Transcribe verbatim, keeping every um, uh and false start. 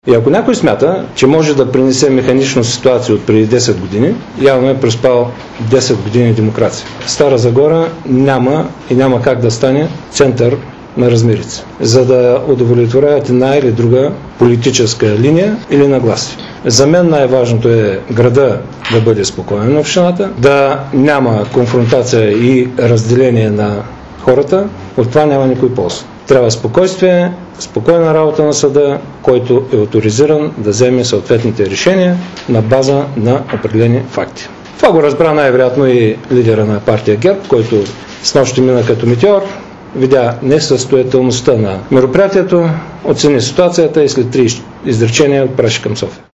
И ако някой смята, че може да принесе механично ситуация от преди десет години, явно е преспал десет години демокрация. Стара Загора няма и няма как да стане център на размирица, за да удовлетворяват една или друга политическа линия или нагласи. За мен най-важното е града да бъде спокоен на общината, да няма конфронтация и разделение на хората, от това няма никой полза. Трябва спокойствие, спокойна работа на съда, който е оторизиран да вземе съответните решения на база на определени факти. Това го разбра най-вероятно и лидера на партия ГЕРБ, който снощи мина като метеор, видя несъстоятелността на мероприятието, оцени ситуацията и след три изречения отпраща към София.